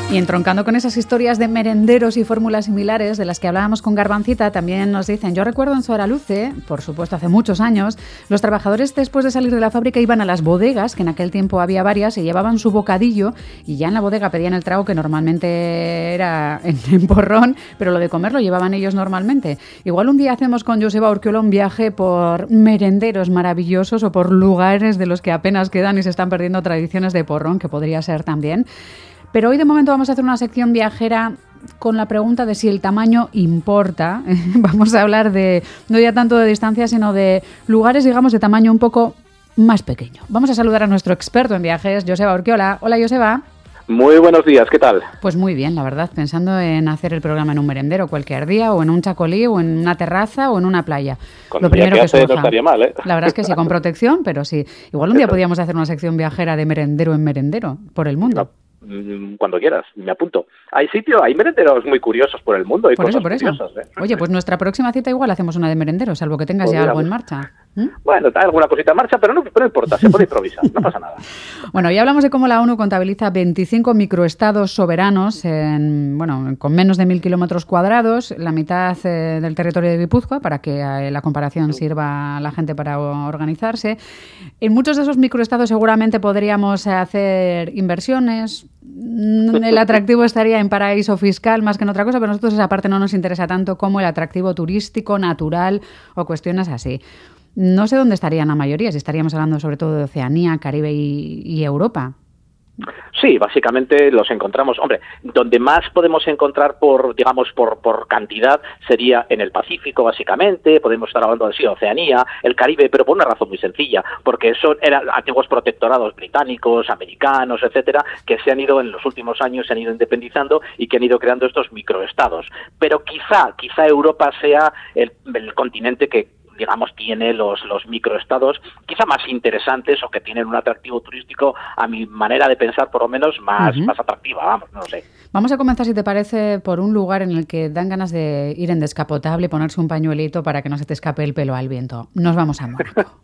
Y entroncando con esas historias de merenderos y fórmulas similares de las que hablábamos con Garbancita, también nos dicen, yo recuerdo en Soraluce, por supuesto hace muchos años, los trabajadores después de salir de la fábrica iban a las bodegas, que en aquel tiempo había varias, y llevaban su bocadillo y ya en la bodega pedían el trago que normalmente era en porrón, pero lo de comer lo llevaban ellos normalmente. Igual un día hacemos con Joseba Urquiola un viaje por merenderos maravillosos o por lugares de los que apenas quedan y se están perdiendo tradiciones de porrón, que podría ser también. Pero hoy de momento vamos a hacer una sección viajera con la pregunta de si el tamaño importa. Vamos a hablar de no ya tanto de distancia, sino de lugares, digamos, de tamaño un poco más pequeño. Vamos a saludar a nuestro experto en viajes, Joseba Urquiola. Hola, Joseba. Muy buenos días, ¿qué tal? Pues muy bien, la verdad, pensando en hacer el programa en un merendero cualquier día, o en un chacolí, o en una terraza, o en una playa. Con lo primero que hace no estaría mal, ¿eh? La verdad es que sí, con protección, pero sí. Igual un día podríamos hacer una sección viajera de merendero en merendero por el mundo. No. Cuando quieras, me apunto. Hay merenderos muy curiosos por el mundo. Hay cosas curiosas, ¿eh? Oye, pues nuestra próxima cita igual hacemos una de merenderos, salvo que tengas ya algo en marcha. Bueno, está alguna cosita en marcha, pero no importa, se puede improvisar, no pasa nada. Bueno, ya hablamos de cómo la ONU contabiliza 25 microestados soberanos con menos de 1.000 kilómetros cuadrados, la mitad del territorio de Guipúzcoa, para que la comparación sirva a la gente para organizarse. En muchos de esos microestados seguramente podríamos hacer inversiones. El atractivo estaría en paraíso fiscal más que en otra cosa, pero a nosotros esa parte no nos interesa tanto como el atractivo turístico, natural o cuestiones así. No sé dónde estarían la mayoría, si estaríamos hablando sobre todo de Oceanía, Caribe y Europa. Sí, básicamente los encontramos. Hombre, donde más podemos encontrar por cantidad sería en el Pacífico, básicamente. Podemos estar hablando de Oceanía, el Caribe, pero por una razón muy sencilla, porque son eran antiguos protectorados británicos, americanos, etcétera, que se han ido en los últimos años, se han ido independizando y que han ido creando estos microestados. Pero quizá Europa sea el continente que tiene los microestados quizá más interesantes o que tienen un atractivo turístico, a mi manera de pensar, por lo menos más atractiva, no lo sé. Vamos a comenzar, si te parece, por un lugar en el que dan ganas de ir en descapotable y ponerse un pañuelito para que no se te escape el pelo al viento. Nos vamos a Mónaco.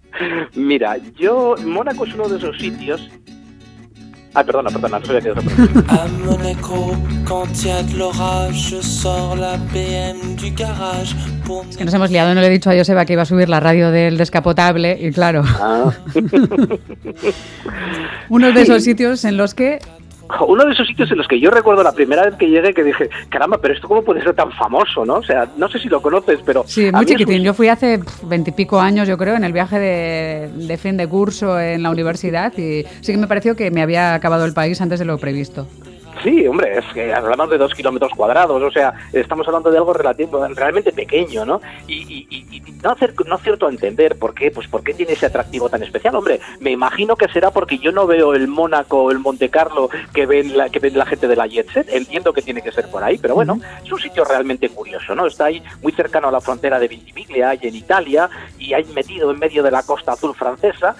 Mira, Mónaco es uno de esos sitios... perdona, no sabía que eso. À Monaco, quand il y a de l'orage, je sors la BM du garage. Es que nos hemos liado, no le he dicho a Joseba que iba a subir la radio del descapotable y claro. Uno de esos sitios en los que... Uno de esos sitios en los que yo recuerdo la primera vez que llegué que dije, caramba, pero esto cómo puede ser tan famoso, ¿no? O sea, no sé si lo conoces, pero... Sí, muy chiquitín. Yo fui hace 20 y pico años, yo creo, en el viaje de fin de curso en la universidad y sí que me pareció que me había acabado el país antes de lo previsto. Sí, hombre, es que hablamos de 2 kilómetros cuadrados, o sea, estamos hablando de algo realmente pequeño, ¿no? Y no acierto a entender por qué tiene ese atractivo tan especial. Hombre, me imagino que será porque yo no veo el Mónaco o el Monte Carlo que ven la gente de la Jet Set. Entiendo que tiene que ser por ahí, pero bueno, es un sitio realmente curioso, ¿no? Está ahí muy cercano a la frontera de Ventimiglia, y en Italia, y ahí metido en medio de la Costa Azul francesa.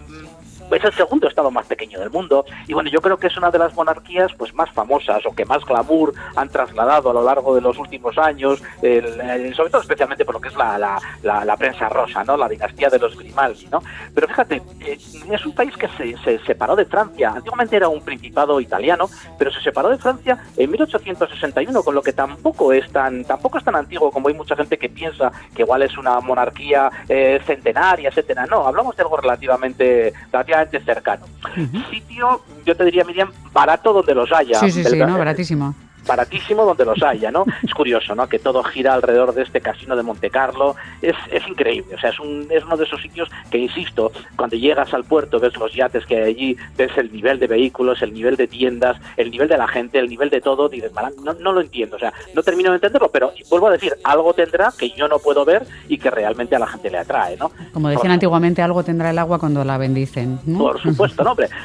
Es el segundo estado más pequeño del mundo y bueno, yo creo que es una de las monarquías pues más famosas o que más glamour han trasladado a lo largo de los últimos años, sobre todo especialmente por lo que es la prensa rosa, ¿no? La dinastía de los Grimaldi, ¿no? Pero fíjate, es un país que se separó de Francia. Antiguamente era un principado italiano, pero se separó de Francia en 1861, con lo que tampoco es tan antiguo como hay mucha gente que piensa que igual es una monarquía centenaria, etcétera. No, hablamos de algo relativamente cercano. Sitio, yo te diría, Miriam, barato donde los haya. Sí, ¿no? Baratísimo. Baratísimo donde los haya, ¿no? Es curioso, ¿no? Que todo gira alrededor de este casino de Monte Carlo. Es increíble, o sea, es uno de esos sitios que, insisto, cuando llegas al puerto, ves los yates que hay allí, ves el nivel de vehículos, el nivel de tiendas, el nivel de la gente, el nivel de todo, dices, no lo entiendo, o sea, no termino de entenderlo, pero vuelvo a decir, algo tendrá que yo no puedo ver y que realmente a la gente le atrae, ¿no? Como decían antiguamente, algo tendrá el agua cuando la bendicen, ¿no? Por supuesto, ¿no, hombre?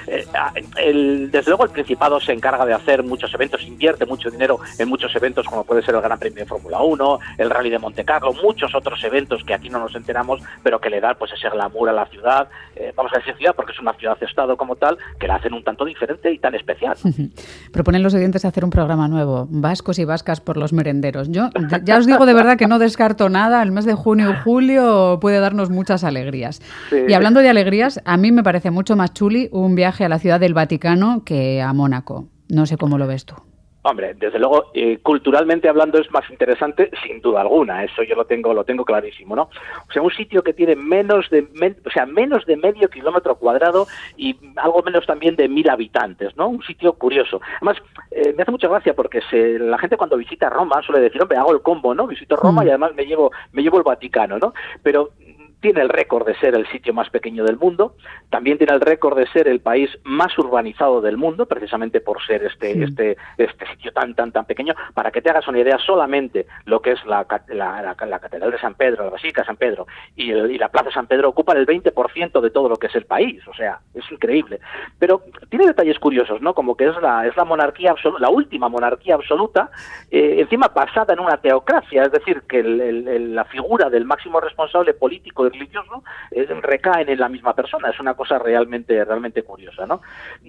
Desde luego el Principado se encarga de hacer muchos eventos, invierte mucho dinero en muchos eventos como puede ser el Gran Premio de Fórmula 1, el Rally de Monte Carlo, muchos otros eventos que aquí no nos enteramos, pero que le dan pues ese glamour a la ciudad, vamos a decir ciudad porque es una ciudad-estado como tal, que la hacen un tanto diferente y tan especial. Proponen los oyentes hacer un programa nuevo, vascos y vascas por los merenderos. Yo ya os digo de verdad que no descarto nada, el mes de junio y julio puede darnos muchas alegrías. Sí. Y hablando de alegrías, a mí me parece mucho más chuli un viaje a la Ciudad del Vaticano que a Mónaco. No sé cómo lo ves tú. Hombre, desde luego, culturalmente hablando es más interesante, sin duda alguna. Eso yo lo tengo clarísimo, ¿no? O sea, un sitio que tiene menos de medio kilómetro cuadrado y algo menos también de 1.000 habitantes, ¿no? Un sitio curioso. Además, me hace mucha gracia porque la gente cuando visita Roma suele decir, hombre, hago el combo, ¿no? Visito Roma y además me llevo el Vaticano, ¿no? Pero tiene el récord de ser el sitio más pequeño del mundo, también tiene el récord de ser el país más urbanizado del mundo, precisamente por ser este sitio tan pequeño. Para que te hagas una idea, solamente lo que es la Catedral de San Pedro, la Basílica de San Pedro y la Plaza de San Pedro ocupan el 20% de todo lo que es el país, o sea, es increíble. Pero tiene detalles curiosos, ¿no? Como que es la monarquía absoluta, la última monarquía absoluta, encima basada en una teocracia, es decir, que la figura del máximo responsable político y religioso recaen en la misma persona. Es una cosa realmente curiosa, ¿no?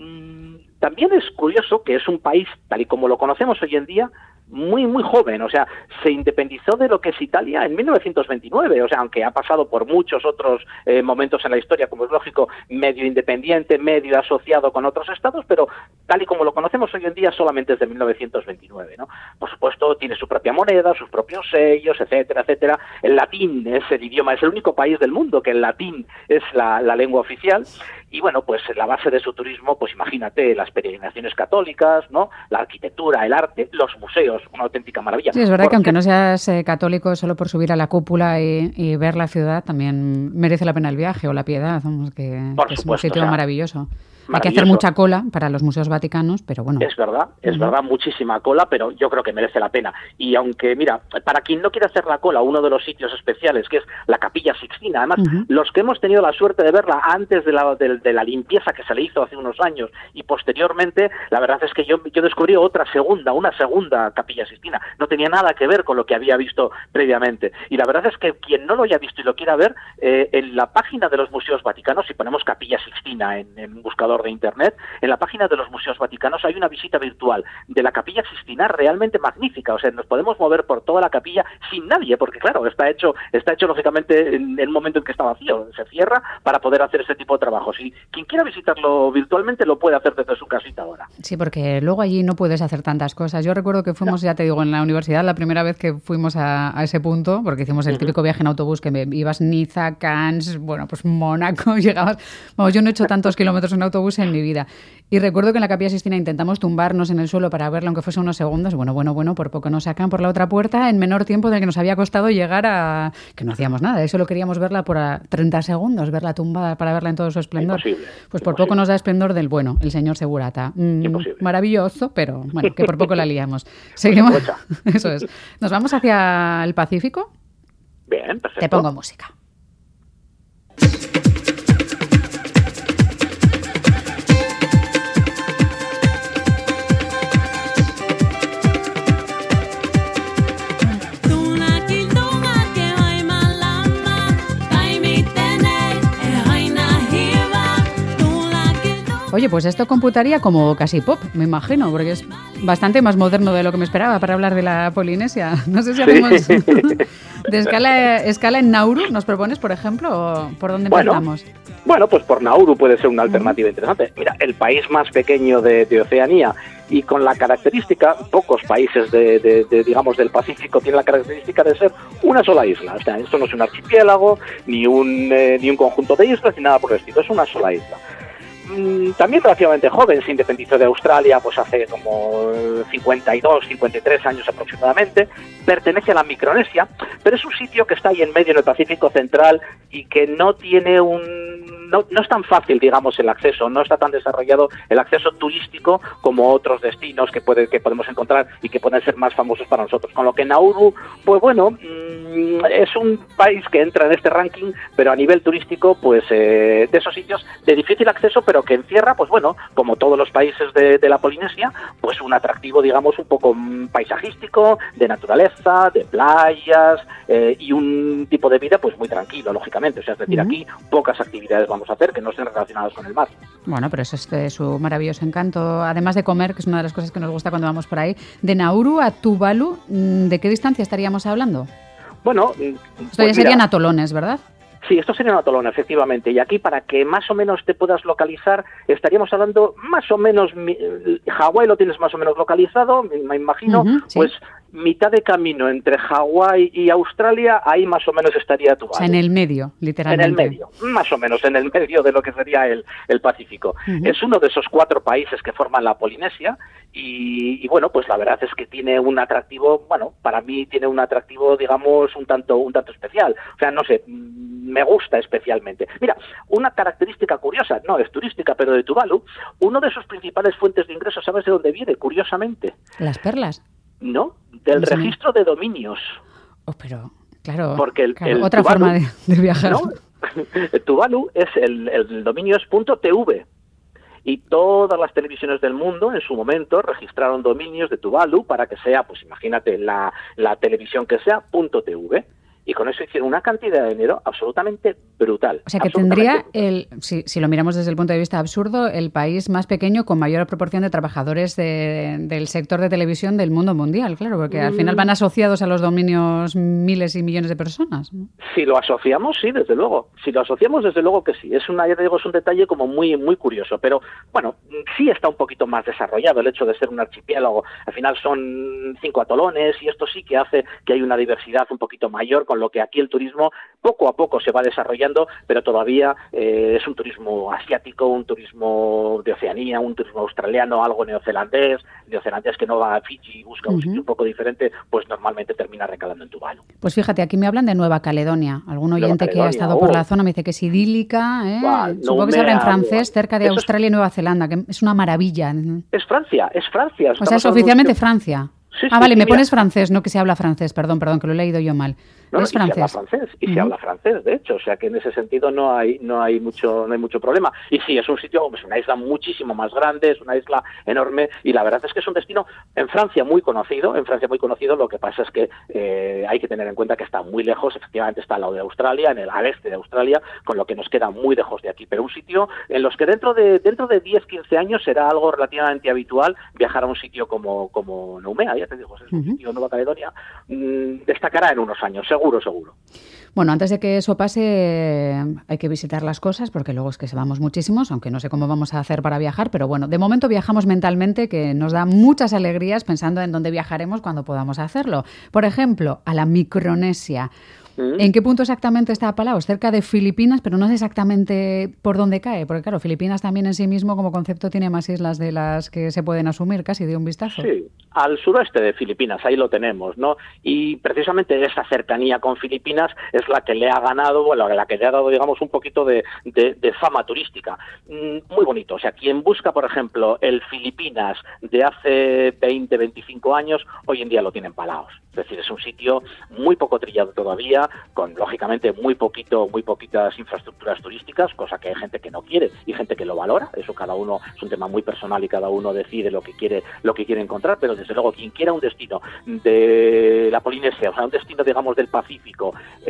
También es curioso que es un país, tal y como lo conocemos hoy en día, muy joven, o sea, se independizó de lo que es Italia en 1929, o sea, aunque ha pasado por muchos otros momentos en la historia, como es lógico, medio independiente, medio asociado con otros estados, pero tal y como lo conocemos hoy en día solamente es de 1929, ¿no? Por supuesto, tiene su propia moneda, sus propios sellos, etcétera, etcétera. El latín es el idioma, es el único país del mundo que el latín es la lengua oficial. Y bueno, pues la base de su turismo, pues imagínate, las peregrinaciones católicas, ¿no? La arquitectura, el arte, los museos, una auténtica maravilla. Sí, es verdad que aunque no seas católico, solo por subir a la cúpula y ver la ciudad también merece la pena el viaje o la Piedad, vamos, que es un sitio maravilloso. Hay que hacer mucha cola para los museos vaticanos, pero bueno. Es verdad, muchísima cola, pero yo creo que merece la pena. Y aunque, mira, para quien no quiera hacer la cola, uno de los sitios especiales, que es la Capilla Sixtina, además, los que hemos tenido la suerte de verla antes de la limpieza que se le hizo hace unos años y posteriormente, la verdad es que yo descubrí una segunda Capilla Sixtina. No tenía nada que ver con lo que había visto previamente. Y la verdad es que quien no lo haya visto y lo quiera ver, en la página de los museos vaticanos, si ponemos Capilla Sixtina en un buscador de internet, en la página de los museos vaticanos hay una visita virtual de la Capilla Sixtina realmente magnífica. O sea, nos podemos mover por toda la capilla sin nadie, porque claro, está hecho lógicamente en el momento en que está vacío, se cierra para poder hacer este tipo de trabajos. Y quien quiera visitarlo virtualmente lo puede hacer desde su casita ahora. Sí, porque luego allí no puedes hacer tantas cosas. Yo recuerdo que fuimos, ya te digo, en la universidad, la primera vez que fuimos a ese punto, porque hicimos el típico viaje en autobús que ibas Niza, Cannes, bueno, pues Mónaco, llegabas... Vamos, yo no he hecho tantos kilómetros en autobús en mi vida. Y recuerdo que en la Capilla Sixtina intentamos tumbarnos en el suelo para verla, aunque fuese unos segundos. Bueno, por poco nos sacan por la otra puerta en menor tiempo del que nos había costado llegar a... Que no hacíamos nada, solo queríamos verla por 30 segundos, verla tumbada para verla en todo su esplendor. Pues por poco nos da esplendor del bueno, el señor Segurata. Maravilloso, pero bueno, que por poco la liamos. Seguimos. Eso es. Nos vamos hacia el Pacífico. Bien, perfecto. Te pongo música. Oye, pues esto computaría como casi pop, me imagino, porque es bastante más moderno de lo que me esperaba para hablar de la Polinesia. No sé si hacemos de escala en Nauru, ¿nos propones, por ejemplo, o por dónde empezamos? Bueno, pues por Nauru puede ser una alternativa interesante. Mira, el país más pequeño de Oceanía y con la característica, pocos países digamos del Pacífico tienen la característica de ser una sola isla. O sea, esto no es un archipiélago, ni un conjunto de islas, ni nada por el estilo, es una sola isla. También relativamente joven, se independizó de Australia pues hace como 52, 53 años aproximadamente, pertenece a la Micronesia, pero es un sitio que está ahí en medio en el Pacífico Central y que no tiene no es tan fácil, digamos, el acceso, no está tan desarrollado el acceso turístico como otros destinos que podemos encontrar y que pueden ser más famosos para nosotros. Con lo que Nauru, pues bueno, es un país que entra en este ranking, pero a nivel turístico, pues de esos sitios de difícil acceso, pero que encierra, pues bueno, como todos los países de la Polinesia, pues un atractivo, digamos, un poco paisajístico, de naturaleza, de playas y un tipo de vida, pues muy tranquilo, lógicamente. O sea, es decir, aquí pocas actividades vamos a hacer que no estén relacionadas con el mar. Bueno, pero eso es su maravilloso encanto, además de comer, que es una de las cosas que nos gusta cuando vamos por ahí. De Nauru a Tuvalu, ¿de qué distancia estaríamos hablando? Bueno, esto ya serían atolones, ¿verdad? Sí, esto sería un atolón, efectivamente. Y aquí, para que más o menos te puedas localizar, estaríamos hablando más o menos... Hawái lo tienes más o menos localizado, me imagino, sí. pues mitad de camino entre Hawái y Australia, ahí más o menos estaría Tuvalu. O sea, en el medio, literalmente. En el medio, más o menos en el medio de lo que sería el Pacífico. Es uno de esos 4 países que forman la Polinesia y bueno, pues la verdad es que tiene un atractivo, bueno, para mí tiene un atractivo, digamos, un tanto especial. O sea, no sé, me gusta especialmente. Mira, una característica curiosa, no es turística, pero de Tuvalu, uno de sus principales fuentes de ingresos, ¿sabes de dónde viene? Curiosamente. Las perlas. No, del registro de dominios. Oh, pero, claro, porque el otra Tuvalu, forma de viajar. ¿no? Tuvalu es el dominio es .tv. Y todas las televisiones del mundo en su momento registraron dominios de Tuvalu para que sea, pues imagínate, la televisión que sea .tv. Y con eso hicieron una cantidad de dinero absolutamente brutal. O sea, que tendría, si lo miramos desde el punto de vista absurdo, el país más pequeño con mayor proporción de trabajadores del sector de televisión del mundo mundial, claro, porque al final van asociados a los dominios miles y millones de personas, ¿no? Si lo asociamos, sí, desde luego. Si lo asociamos, desde luego que sí. Es un detalle como muy, muy curioso. Pero, bueno, sí está un poquito más desarrollado el hecho de ser un archipiélago. Al final son 5 atolones y esto sí que hace que hay una diversidad un poquito mayor, con lo que aquí el turismo poco a poco se va desarrollando, pero todavía es un turismo asiático, un turismo de Oceanía, un turismo australiano, algo neozelandés que no va a Fiji y busca un sitio un poco diferente, pues normalmente termina recalando en Tuvalu. Pues fíjate, aquí me hablan de Nueva Caledonia. Algún oyente que ha estado por la zona me dice que es idílica, supongo que se habla en francés, cerca de Australia y Nueva Zelanda, que es una maravilla. Es Francia. O sea, es oficialmente Francia. Sí, vale, sí, me mira. pones francés, no que se habla francés, perdón, que lo he leído yo mal. No, es francés. Se habla francés, de hecho, o sea que en ese sentido no hay mucho problema. Y sí, es un sitio, es una isla muchísimo más grande, es una isla enorme y la verdad es que es un destino en Francia muy conocido, lo que pasa es que hay que tener en cuenta que está muy lejos, efectivamente está al lado de Australia, al este de Australia, con lo que nos queda muy lejos de aquí, pero un sitio en los que dentro de 10-15 años será algo relativamente habitual viajar a un sitio como Noumea, ya te digo, es un sitio Nueva Caledonia, destacará en unos años, seguro. Bueno, antes de que eso pase hay que visitar las cosas porque luego es que se vamos muchísimos, aunque no sé cómo vamos a hacer para viajar, pero bueno, de momento viajamos mentalmente, que nos da muchas alegrías pensando en dónde viajaremos cuando podamos hacerlo. Por ejemplo, a la Micronesia. ¿En qué punto exactamente está Palaos? Cerca de Filipinas, pero no sé exactamente por dónde cae, porque claro, Filipinas también en sí mismo como concepto tiene más islas de las que se pueden asumir casi de un vistazo. Sí, al suroeste de Filipinas, ahí lo tenemos, ¿no? Y precisamente esa cercanía con Filipinas es la que le ha ganado, bueno, la que le ha dado, digamos, un poquito de fama turística. Muy bonito, o sea, quien busca, por ejemplo, el Filipinas de hace 20, 25 años, hoy en día lo tiene en Palaos. Es decir, es un sitio muy poco trillado todavía, con lógicamente muy poquitas infraestructuras turísticas, cosa que hay gente que no quiere y gente que lo valora. Eso cada uno es un tema muy personal y cada uno decide lo que quiere encontrar, pero desde luego quien quiera un destino de la Polinesia, o sea, un destino, digamos, del Pacífico,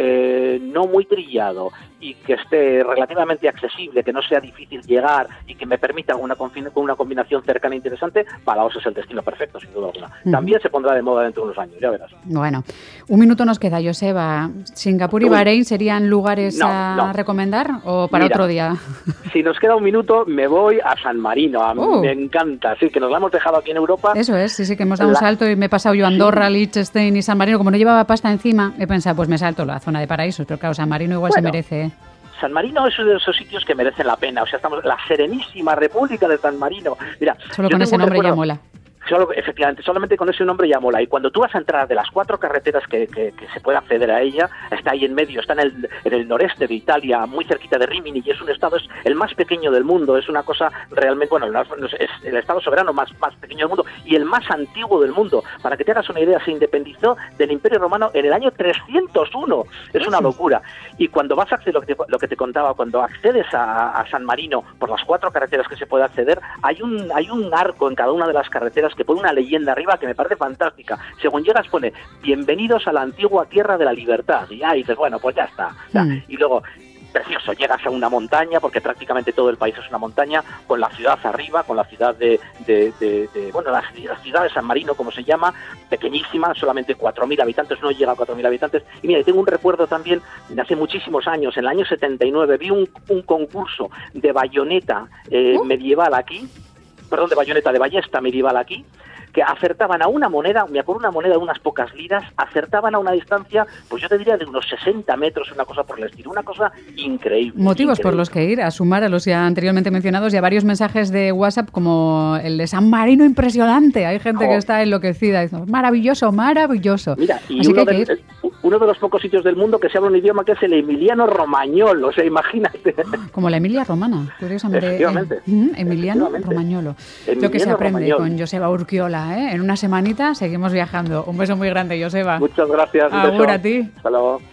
no muy trillado y que esté relativamente accesible, que no sea difícil llegar y que me permita una combinación cercana e interesante, Palaos es el destino perfecto, sin duda alguna. También se pondrá de moda dentro de unos años, ya verás. Bueno, un minuto nos queda, Joseba. ¿Singapur y Bahrein serían lugares a recomendar o para otro día? Si nos queda un minuto, me voy a San Marino. Me encanta, sí, que nos la hemos dejado aquí en Europa. Eso es, sí, que hemos dado un salto y me he pasado yo a Andorra, Liechtenstein y San Marino. Como no llevaba pasta encima, he pensado, pues me salto la zona de paraísos, pero claro, San Marino igual se merece. San Marino es uno de esos sitios que merecen la pena. O sea, estamos en la serenísima República de San Marino. Mira, solo con ese nombre ya mola. Efectivamente, solamente con ese nombre ya mola. Y cuando tú vas a entrar de las 4 carreteras que se puede acceder a ella, está ahí en medio, está en el noreste de Italia, muy cerquita de Rimini, y es un estado, es el más pequeño del mundo, es una cosa realmente, bueno, es el estado soberano más pequeño del mundo y el más antiguo del mundo. Para que te hagas una idea, se independizó del Imperio Romano en el año 301. Es una locura. Y cuando vas a acceder, lo que te contaba, cuando accedes a San Marino por las 4 carreteras que se puede acceder, hay un arco en cada una de las carreteras que pone una leyenda arriba que me parece fantástica. Según llegas pone, bienvenidos a la antigua tierra de la libertad. Y ahí dices, bueno, pues ya está. Y luego, precioso, llegas a una montaña, porque prácticamente todo el país es una montaña, con la ciudad arriba, con la ciudad la ciudad de San Marino, como se llama, pequeñísima, solamente 4.000 habitantes, no llega a 4.000 habitantes. Y mira, tengo un recuerdo también de hace muchísimos años, en el año 79, vi un concurso de bayoneta medieval aquí, perdón, de ballesta medieval aquí, que acertaban a una moneda, me acuerdo una moneda de unas pocas liras, acertaban a una distancia, pues yo te diría de unos 60 metros, una cosa por el estilo, una cosa increíble. Motivos increíble. Por los que ir, a sumar a los ya anteriormente mencionados y a varios mensajes de WhatsApp como el de San Marino impresionante. Hay gente que está enloquecida, dice, maravilloso, maravilloso. Mira, y así que hay que ir. Uno de los pocos sitios del mundo que se habla un idioma que es el emiliano romagnol, o sea, imagínate. Como la Emilia Romana, curiosamente. Efectivamente. Emiliano Romagnolo. Lo que se aprende con Joseba Urquiola, ¿eh? En una semanita seguimos viajando. Un beso muy grande, Joseba. Muchas gracias. Agur a ti. Hasta luego.